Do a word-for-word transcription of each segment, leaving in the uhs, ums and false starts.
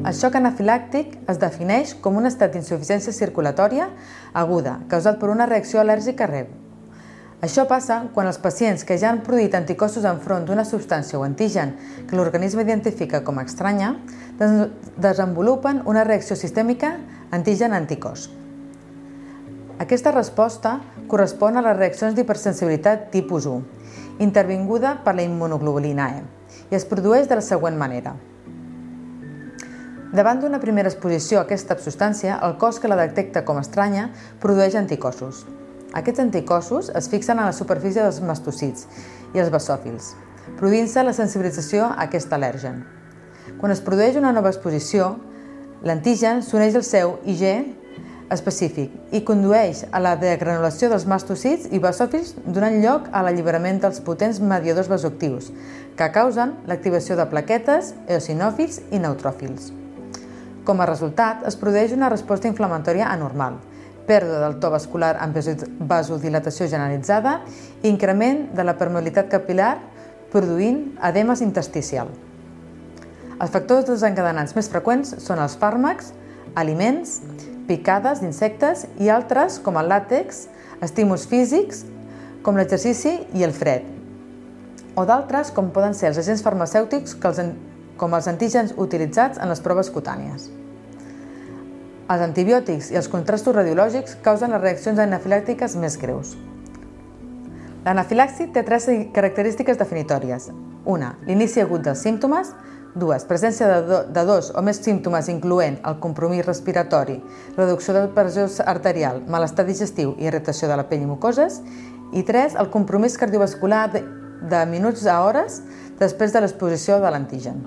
El xoc anafilàctic es defineix com un estat d'insuficiència circulatòria aguda causat per una reacció al·lèrgica greu. Això passa quan els pacients que ja han produït anticossos enfront d'una substància o antigen que l'organisme identifica com a estranya desenvolupen una reacció sistèmica antigen-anticòs. Aquesta resposta correspon a les reaccions d'hipersensibilitat tipus u, intervinguda per la immunoglobulina E, i es produeix de la següent manera. Davant d'una primera exposició a aquesta substància, el cos que la detecta com estranya produeix anticossos. Aquests anticossos es fixen a la superfície dels mastocits i els basòfils, produint-se la sensibilització a aquest al·lèrgen. Quan es produeix una nova exposició, l'antigen s'uneix al seu IgE específic i condueix a la degranulació dels mastocits i basòfils donant lloc a l'alliberament dels potents mediadors vasoactius que causen l'activació de plaquetes, eosinòfils i neutròfils. Com a resultat, es produeix una resposta inflamatòria anormal, pèrdua del to vascular amb vasodilatació generalitzada i increment de la permeabilitat capil·lar produint edemes intersticial. Els factors desencadenants més freqüents són els fàrmacs, aliments, picades d'insectes i altres com el làtex, estímuls físics com l'exercici i el fred, o d'altres com poden ser els agents farmacèutics com els antígens utilitzats en les proves cutànies. Els antibiòtics i els contrastos radiològics causen les reaccions anafilàctiques més greus. L'anafilaxi té tres característiques definitòries. Una, l'inici agut dels símptomes. Dues, presència de dos o més símptomes incloent el compromís respiratori, reducció de pressió arterial, malestar digestiu i irritació de la pell i mucoses. I tres, el compromís cardiovascular de minuts a hores després de l'exposició de l'antigen.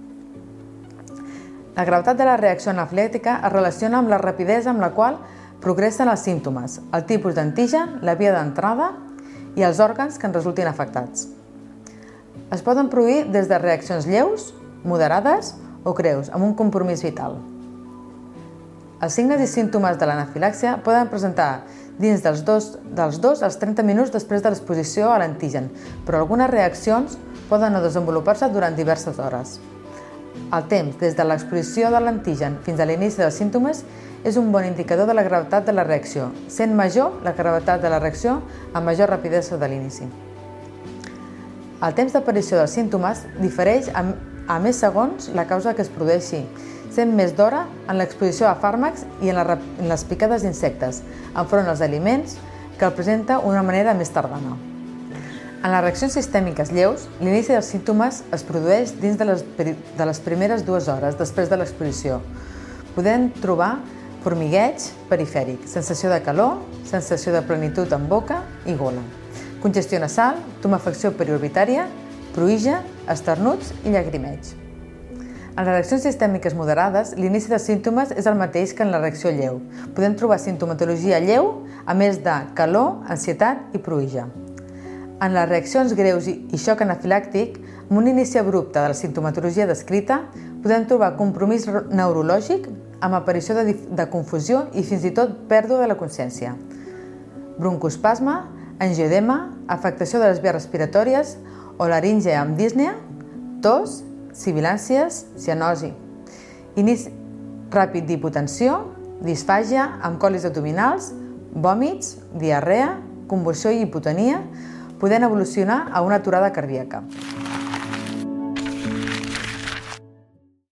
La gravetat de la reacció anafilàctica es relaciona amb la rapidesa amb la qual progressen els símptomes, el tipus d'antigen, la via d'entrada i els òrgans que en resultin afectats. Es poden produir des de reaccions lleus, moderades o greus, amb un compromís vital. Els signes i símptomes de l'anafilàxia poden presentar dins dels dos, dels dos als trenta minuts després de l'exposició a l'antigen, però algunes reaccions poden no desenvolupar-se durant diverses hores. El temps des de l'exposició de l'antigen fins a l'inici dels símptomes és un bon indicador de la gravetat de la reacció, sent major la gravetat de la reacció amb major rapidesa de l'inici. El temps d'aparició dels símptomes difereix a més segons la causa que es produeixi, sent més d'hora en l'exposició a fàrmacs i en les picades d'insectes, enfront als aliments, que el presenta d'una manera més tardana. En les reaccions sistèmiques lleus, l'inici dels símptomes es produeix dins de les, de les primeres dues hores després de l'exposició. Podem trobar formigueig perifèric, sensació de calor, sensació de plenitud en boca i gola, congestió nasal, tumefacció periorbitària, pruïja, esternuts i llagrimeig. En les reaccions sistèmiques moderades, l'inici dels símptomes és el mateix que en la reacció lleu. Podem trobar simptomatologia lleu, a més de calor, ansietat i pruïja. En les reaccions greus i xoc anafilàctic, amb un inici abrupte de la simptomatologia descrita, podem trobar compromís neurològic amb aparició de, de confusió i fins i tot pèrdua de la consciència, broncoespasme, angioedema, afectació de les vies respiratòries o laringe amb dísnea, tos, sibilàncies, cianosi, inici ràpid d'hipotensió, disfàgia amb colis abdominals, vòmits, diarrea, convulsió i hipotonia, podent evolucionar a una aturada cardíaca.